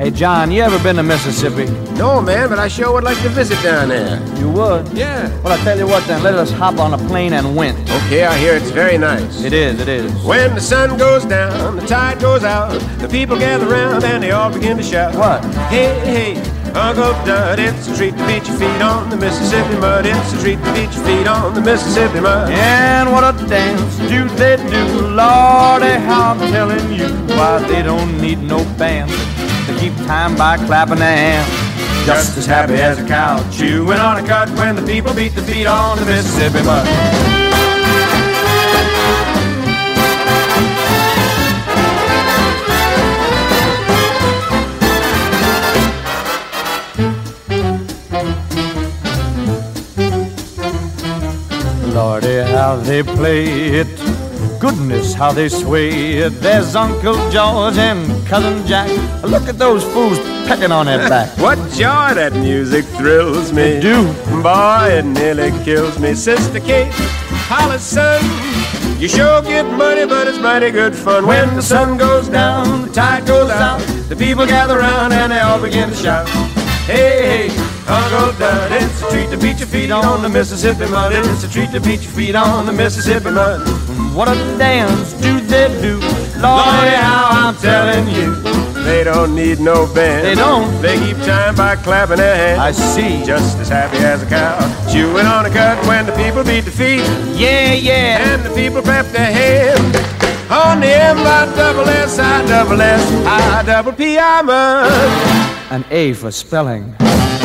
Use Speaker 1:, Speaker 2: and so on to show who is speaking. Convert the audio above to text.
Speaker 1: Hey, John, you ever been to Mississippi?
Speaker 2: No, man, but I sure would like to visit down there.
Speaker 1: You would?
Speaker 2: Yeah.
Speaker 1: Well, I tell you what then, let us hop on a plane and win.
Speaker 2: Okay, I hear it's very nice.
Speaker 1: It is, it is.
Speaker 2: When the sun goes down, the tide goes out, the people gather round and they all begin to shout.
Speaker 1: What?
Speaker 2: Hey, hey, Uncle Dud, it's a treat to beat your feet on the Mississippi mud. It's a treat to beat your feet on the Mississippi mud.
Speaker 1: And what a dance do they do, Lordy, how I'm telling you, why they don't need no band to keep time by clapping their hands. Just as happy as a cow chewing on a cud when the people beat the feet on the Mississippi mud. Lordy, how they play it. Goodness, how they sway it. There's Uncle George and Cousin Jack. Look at those fools pecking on their back.
Speaker 2: What joy that music thrills me.
Speaker 1: They do.
Speaker 2: Boy, it nearly kills me. Sister Kate, Hollis, son, you sure get money, but it's mighty good fun. When the sun goes down, the tide goes out, the people gather round and they all begin to shout. Hey, hey, Uncle Dud, it's a treat to beat your feet on the Mississippi mud. It's a treat to beat your feet on the Mississippi mud.
Speaker 1: What a dance do they do, Lordy, how I'm telling you.
Speaker 2: They don't need no band.
Speaker 1: They don't.
Speaker 2: They keep time by clapping their hands.
Speaker 1: I see.
Speaker 2: Just as happy as a cow chewing on a cud when the people beat the feet.
Speaker 1: Yeah, yeah.
Speaker 2: And the people clap their hands on the M-I-double-S-I-double-S-I-double-P-I mud.
Speaker 1: An A for spelling.